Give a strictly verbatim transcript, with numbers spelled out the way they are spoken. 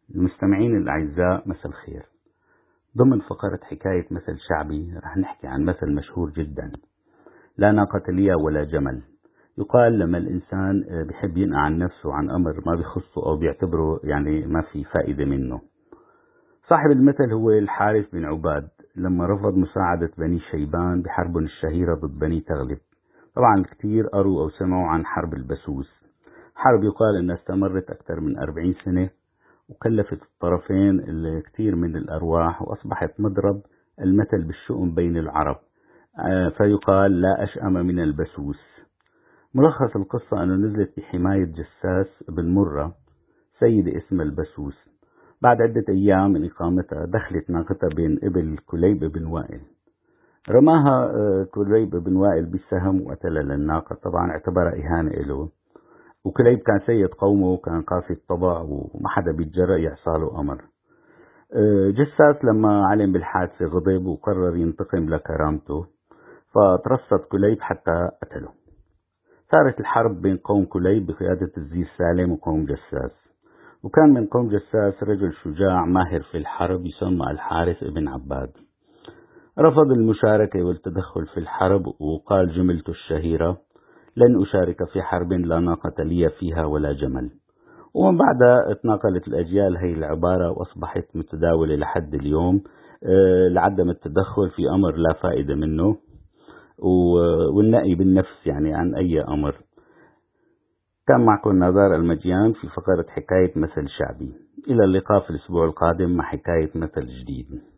المستمعين الأعزاء، مساء الخير. ضمن فقرة حكاية مثل شعبي رح نحكي عن مثل مشهور جدا: لا ناقة لي ولا جمل. يقال لما الإنسان بحب ينقع عن نفسه عن أمر ما بيخصه أو بيعتبره يعني ما في فائدة منه. صاحب المثل هو الحارث بن عباد لما رفض مساعدة بني شيبان بحربهم الشهيرة ضد بني تغلب. طبعا كتير قروا أو سمعوا عن حرب البسوس، حرب يقال أنها استمرت أكثر من أربعين سنة وكلفت الطرفين الكثير من الأرواح، وأصبحت مضرب المثل بالشؤم بين العرب، فيقال لا أشأم من البسوس. ملخص القصة أنه نزلت بحماية جساس بن مرة سيدة اسمها البسوس. بعد عدة أيام من إقامتها دخلت ناقتها بين إبل كليب بن وائل. رماها كليب بن وائل بالسهم وقتلها للناقة، طبعا اعتبرها إهانة له، وكليب كان سيد قومه وكان قاسي الطبع وما حدا بيتجرأ يعصاله أمر. جساس لما علم بالحادثة غضب وقرر ينتقم لكرامته، فترصد كليب حتى قتله. صارت الحرب بين قوم كليب بقيادة الزير سالم وقوم جساس، وكان من قوم جساس رجل شجاع ماهر في الحرب يسمى الحارث بن عباد. رفض المشاركة والتدخل في الحرب وقال جملته الشهيرة: لن أشارك في حرب لا ناقة لي فيها ولا جمل. ومن بعدها اتناقلت الأجيال هي العبارة وأصبحت متداولة لحد اليوم لعدم التدخل في أمر لا فائدة منه والنأي بالنفس يعني عن أي أمر. كان معكم نزار المجيان في فقرة حكاية مثل شعبي. إلى اللقاء في الأسبوع القادم مع حكاية مثل جديد.